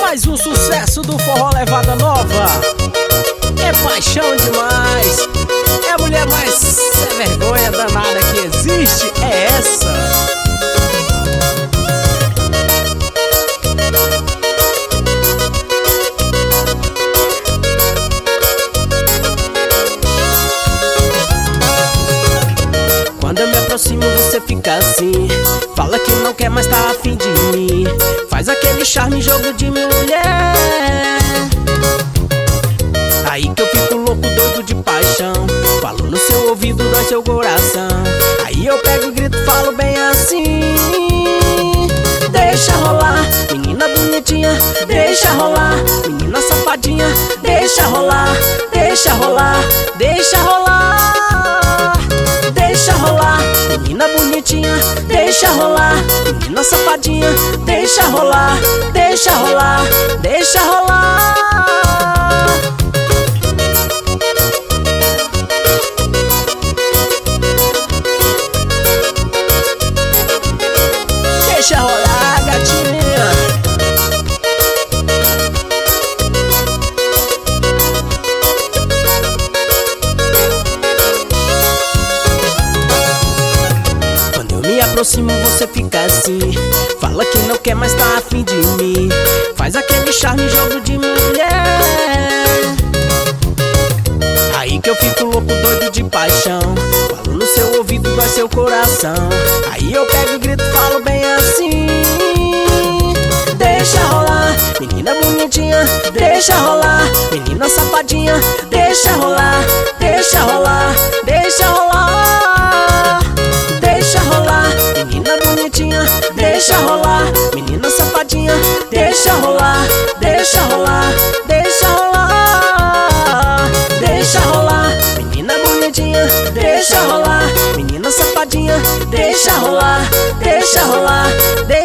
Mais um sucesso do forró levada nova. É paixão demais. É a mulher mais sem vergonha danada que existe. É essa. Quando eu me aproximo você fica assim, fala que não quer mais tá afim de mim, faz aquele charme, jogo de mulher. Aí que eu fico louco, doido de paixão, falo no seu ouvido, dói seu coração. Aí eu pego e grito, falo bem assim: deixa rolar, menina bonitinha, deixa rolar, menina safadinha, deixa rolar, deixa rolar, deixa rolar. Deixa rolar, menina bonitinha, deixa rolar, menina safadinha, deixa rolar, deixa rolar, deixa rolar. Deixa rolar, gatinha. Aproximo você fica assim, fala que não quer mais tá afim de mim, faz aquele charme, jogo de mulher. Aí que eu fico louco, doido de paixão, falo no seu ouvido, dói seu coração. Aí eu pego e grito, falo bem assim: deixa rolar, menina bonitinha, deixa rolar, menina safadinha, deixa rolar, deixa rolar, deixa rolar. Deixa rolar, menina bonitinha, deixa rolar, menina safadinha, deixa rolar, deixa rolar, deixa rolar. Deixa rolar, menina bonitinha, deixa rolar, menina safadinha, deixa rolar, deixa rolar, deixa